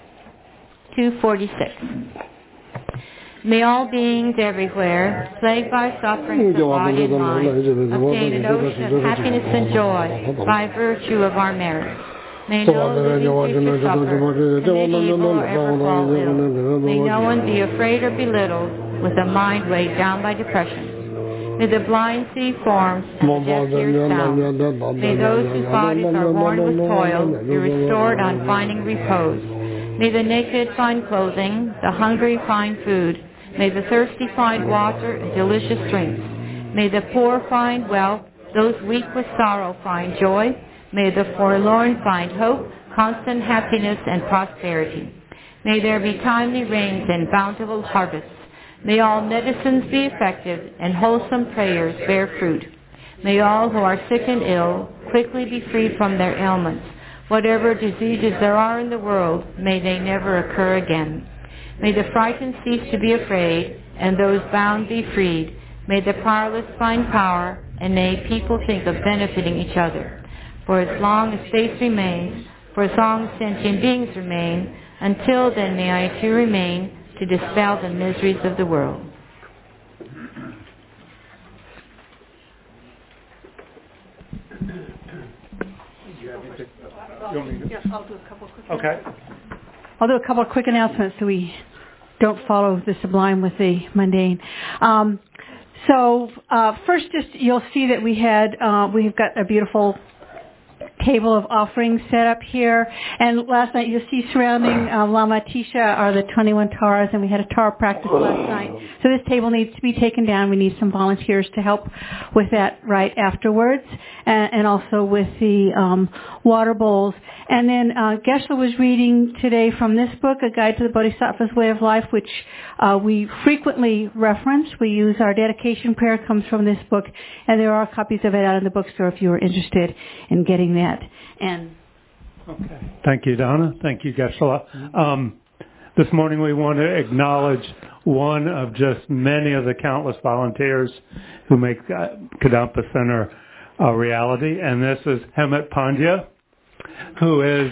Speaker 1: 246. May all beings everywhere, plagued by sufferings of body and mind, obtain an ocean of happiness and joy by virtue of our merits. May no living creature suffer, commit evil or ever fall ill. May no one be afraid or belittled with a mind weighed down by depression. May the blind see forms and the deaf hear sounds. May those whose bodies are worn with toil be restored on finding repose. May the naked find clothing, the hungry find food. May the thirsty find water and delicious drinks. May the poor find wealth, those weak with sorrow find joy. May the forlorn find hope, constant happiness and prosperity. May there be timely rains and bountiful harvests. May all medicines be effective and wholesome prayers bear fruit. May all who are sick and ill quickly be freed from their ailments. Whatever diseases there are in the world, may they never occur again. May the frightened cease to be afraid, and those bound be freed. May the powerless find power, and may people think of benefiting each other. For as long as space remains, for as long as sentient beings remain, until then may I too remain to dispel the miseries of the world.
Speaker 13: You want me to?
Speaker 14: Yeah, I'll do a couple quick.
Speaker 13: Okay.
Speaker 14: I'll do a couple of quick announcements so we don't follow the sublime with the mundane. So first, just you'll see that we've got a beautiful table of offerings set up here. And last night, you'll see surrounding Lama Tisha are the 21 Taras, and we had a Tara practice last night. So this table needs to be taken down. We need some volunteers to help with that right afterwards, and also with the water bowls. And then Geshe-la was reading today from this book, A Guide to the Bodhisattva's Way of Life, which we frequently reference. We use our dedication prayer comes from this book, and there are copies of it out in the bookstore if you are interested in getting that. And
Speaker 13: okay. Thank you, Donna. Thank you, Geshe-la. This morning we want to acknowledge one of just many of the countless volunteers who make Kadampa Center a reality, and this is Hemant Pandya, who is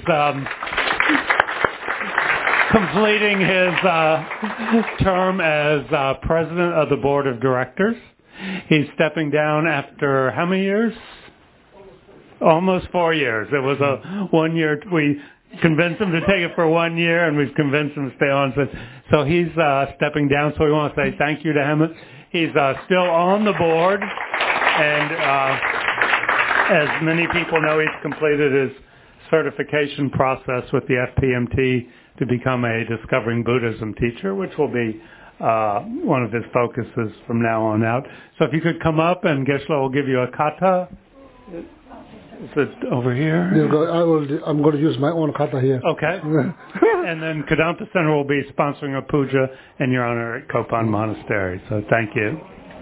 Speaker 13: completing his term as president of the board of directors. He's stepping down after how many years? Almost 4 years. It was a 1 year. We convinced him to take it for 1 year, and we've convinced him to stay on. So he's stepping down. So we want to say thank you to him. He's still on the board, and as many people know, he's completed his certification process with the FPMT to become a Discovering Buddhism teacher, which will be one of his focuses from now on out. So if you could come up, and Geshe-la will give you a kata. Is it over here?
Speaker 2: I'm going to use my own kata here.
Speaker 13: Okay. And then Kadampa Center will be sponsoring a puja in your honor at Kopan Monastery. So thank you.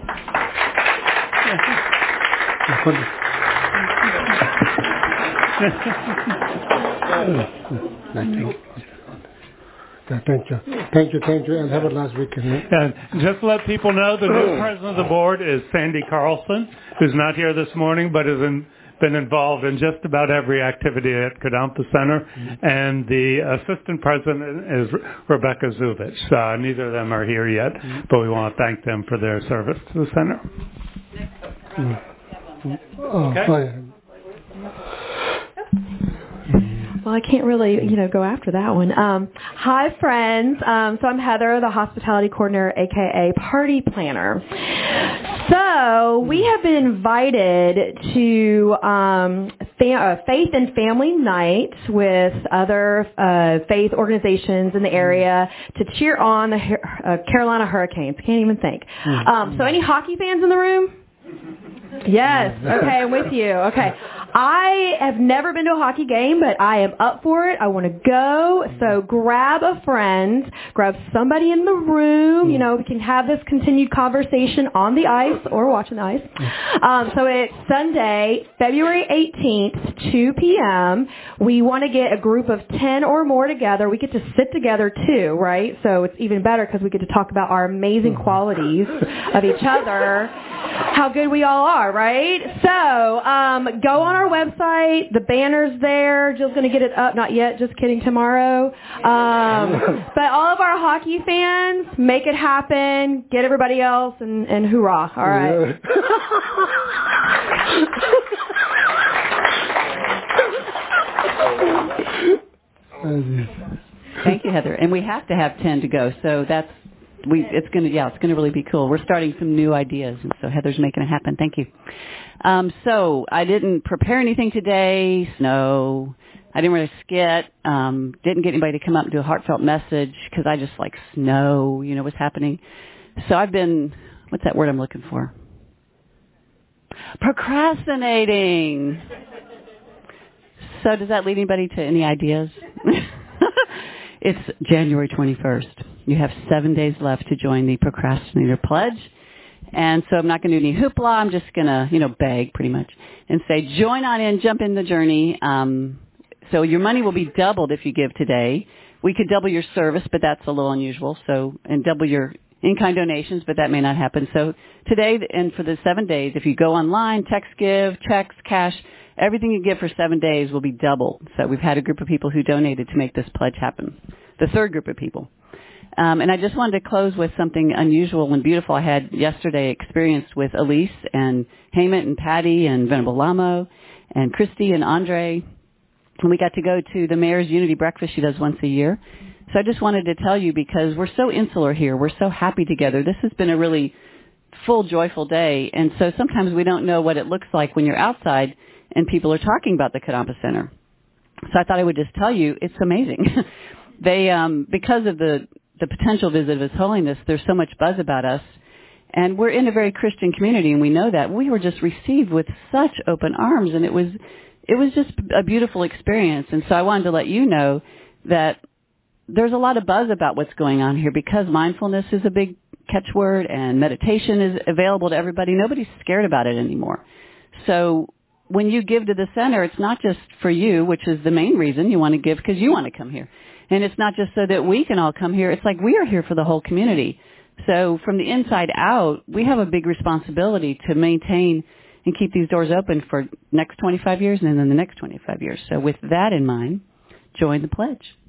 Speaker 13: Thank you, and have a nice weekend. And just to let people know, the new president of the board is Sandy Carlson, who's not here this morning, but has been involved in just about every activity at Kadampa Center. And the assistant president is Rebecca Zuvich. Neither of them are here yet, but we want to thank them for their service to the center. Okay.
Speaker 15: Well, I can't really, go after that one. Hi, friends. So I'm Heather, the hospitality coordinator, aka party planner. So we have been invited to Faith and Family Night with other faith organizations in the area to cheer on the Carolina Hurricanes. Can't even think. So any hockey fans in the room? Yes. Okay, I'm with you. Okay. I have never been to a hockey game, but I am up for it. I want to go. So grab a friend, grab somebody in the room. We can have this continued conversation on the ice or watching the ice. So it's Sunday, February 18th, 2 p.m. We want to get a group of 10 or more together. We get to sit together too, right? So it's even better because we get to talk about our amazing qualities of each other, how good we all are, right? So go on our website. The banner's there. Jill's going to get it up. Not yet. Just kidding. Tomorrow. But all of our hockey fans, make it happen. Get everybody else, and hoorah. All right.
Speaker 16: Thank you, Heather. And we have to have 10 to go. So it's going to really be cool. We're starting some new ideas, and so Heather's making it happen. Thank you. So I didn't prepare anything today. No, I didn't write a skit. Didn't get anybody to come up and do a heartfelt message because I just like snow, what's happening. So I've been, what's that word I'm looking for? Procrastinating. So does that lead anybody to any ideas? It's January 21st. You have 7 days left to join the Procrastinator Pledge. And so I'm not going to do any hoopla. I'm just going to, beg pretty much and say, join on in, jump in the journey. So your money will be doubled if you give today. We could double your service, but that's a little unusual. And double your in-kind donations, but that may not happen. So today and for the 7 days, if you go online, text give, checks, cash, everything you give for 7 days will be doubled. So we've had a group of people who donated to make this pledge happen. The third group of people. And I just wanted to close with something unusual and beautiful I had yesterday experienced with Elise and Hemant and Patty and Venerable Lamo and Christy and Andre And we got to go to the Mayor's Unity Breakfast she does once a year. So I just wanted to tell you, because we're so insular here, we're so happy together. This has been a really full, joyful day. And so sometimes we don't know what it looks like when you're outside and people are talking about the Kadampa Center. So I thought I would just tell you, it's amazing. They, because of the potential visit of His Holiness, there's so much buzz about us. And we're in a very Christian community, and we know that. We were just received with such open arms, and it was just a beautiful experience. And so I wanted to let you know that there's a lot of buzz about what's going on here, because mindfulness is a big catchword and meditation is available to everybody. Nobody's scared about it anymore. So when you give to the center, it's not just for you, which is the main reason you want to give, because you want to come here. And it's not just so that we can all come here. It's like we are here for the whole community. So from the inside out, we have a big responsibility to maintain and keep these doors open for next 25 years and then the next 25 years. So with that in mind, join the pledge.